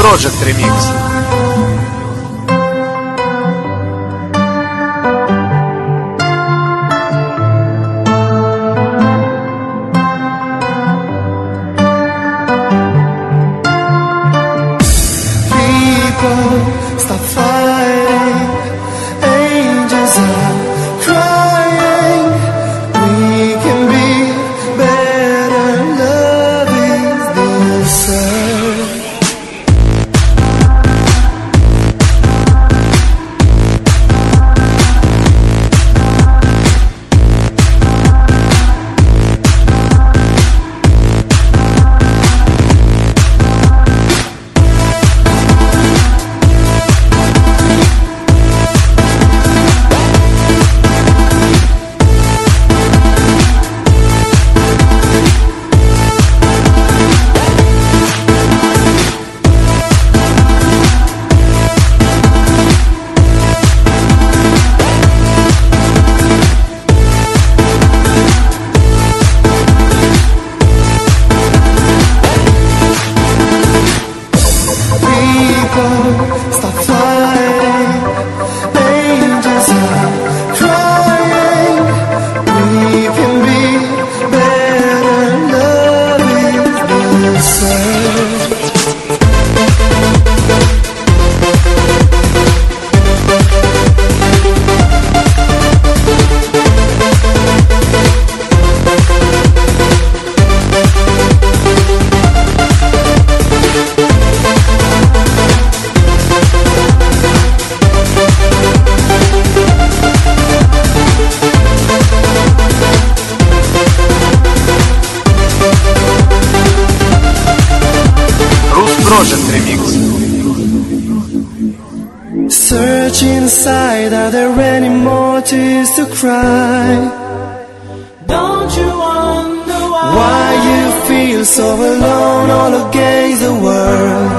Project Remix. Stop fighting, angels are crying. We can be better, love is the answer. Stop fighting, angels are crying. We can be better, love is the answer. Project Remix. Search inside, are there any more tears to cry? Don't you wonder why you feel so alone all against the world?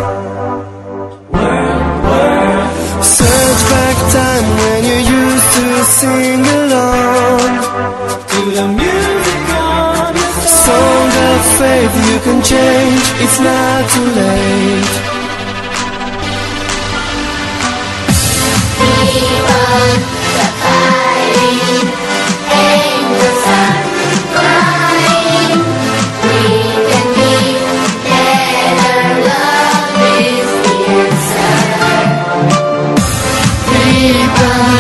Search back time when you used to sing along to the music on your song of faith. You can change, it's not too late. People